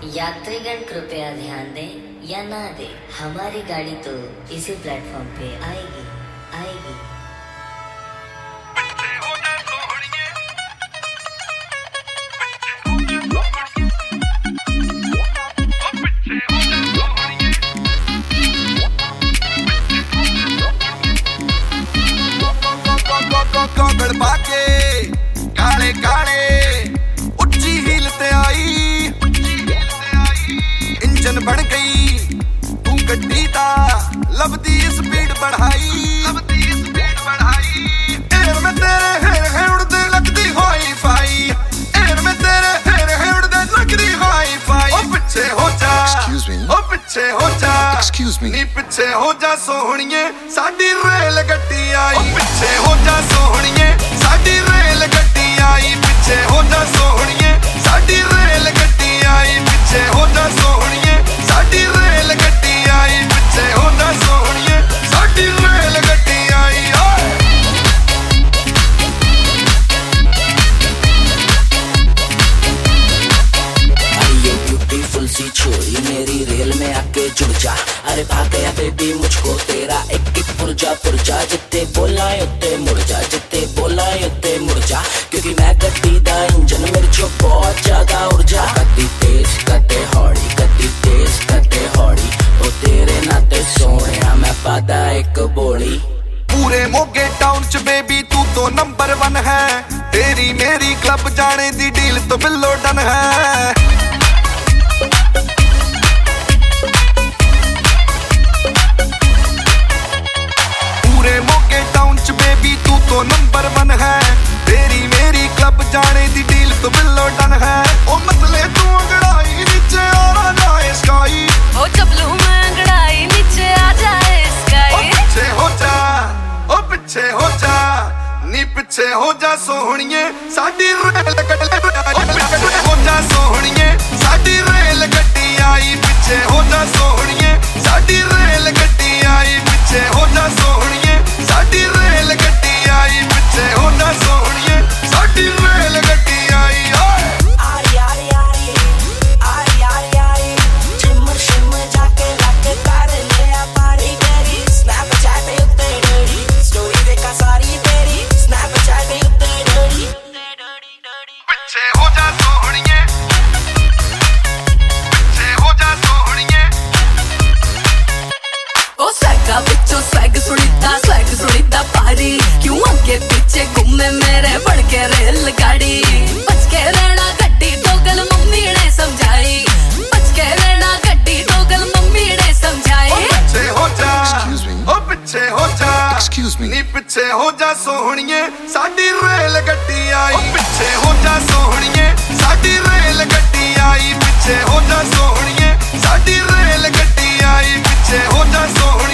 यात्रीगण कृपया ध्यान दें या ना दें, हमारी गाड़ी तो इसी प्लेटफॉर्म पे आएगी आएगी। गॉगल पाके काले काले उच्ची हील ते आई, इंजन बन गई तू गड्डी दा लबदी स्पीड बढ़ाई। एयर में तेरे हेर उड़दे लगदी हाई फाई, एयर में तेरे हेर उड़दे लगदी हाई फाई। ओ पिछे हो जा, ओ पिछे हो जा, नी पिछे हो जा सोहणिए साडी रेल गड्डी आई। ओ पिछे हो जा सोहणिए साडी रेल गड्डी आई, पिछे हो जा सोहणिए साडी रेल गड्डी आई, पिछे हो जा सोहणिए साडी रेल गड्डी आई, पिछे हो जा सोहणिए साडी रेल गड्डी आई। ब्यूटीफुल सी छोरी मेरी रेल में आके जुड़ जा, अरे भाग गया बेबी मुझको तेरा एक एक पुरजा पुरजा। जितने बोला उत्ते मुड़ जा, जितने बोला उत्ते मुड़ जा, क्योंकि मैं गड्डी दा इंजन मेरे चो बहुत ज्यादा ऊर्जा। कदी तेज कदे हौली, कदी तेज कदे हौली, ओ तेरे नाते सोहणिया मैं पादा एक बोली। पूरे मोगे टाउन च बेबी तू तो नंबर 1 है, तेरी मेरी क्लब जाने दी डील तो बिल्लो डन है। पूरे मोगे टाउन च बेबी तू तो नंबर 1 है, तेरी मेरी क्लब जाने दी डील तो बिल्लो डन है। ओ मतले तू अंगड़ाई नीचे आ जाए स्काई, ओ चपलू में अंगड़ाई नीचे आ जाए स्काई। ओ पिछे हो जा, ओ पिछे हो जा, नी पिछे हो जा सोहणिए साडी रेल गड्डी आई। पिछे हो जा सोहणिए साडी रेल गड्डी आई, पिछे हो जा सोहणिए साडी रेल गड्डी आई, पिछे हो जा सोहणिए साडी रेल गड्डी आई, पिछे हो जा सोहणिए साडी रेल गड्डी आई। आरी आरी आरी आरी आरी आरी, शिमर शिमर जाके लाके तारे ले आ पारी तेरी। स्नैपचैट पे उत्ते डोरी, स्टोरी देखा सारी तेरी। स्नैपचैट पे उत्ते डोरी, पिछे हो जा सोहणिए, पिछे हो जा सोहणिए। ओ स्वैगा बिचो स्वैग सुनीता पारी, क्यों आगे पीछे घूमे मेरे बढ़ के रेल गाड़ी। बच के रहना गड्डी टोगल मम्मी ने समझाई, बच के रहना गड्डी टोगल मम्मी ने समझाई। ओ पिछे हो जा, ओ पिछे हो जा, नी पिछे हो जा सोहणिए साडी रेल गड्डी आई। ओ पिछे हो जा सोहणिए साडी रेल गड्डी आई, पिछे हो जा सोहणिए साडी रेल गड्डी आई, पिछे हो जा सोहणिए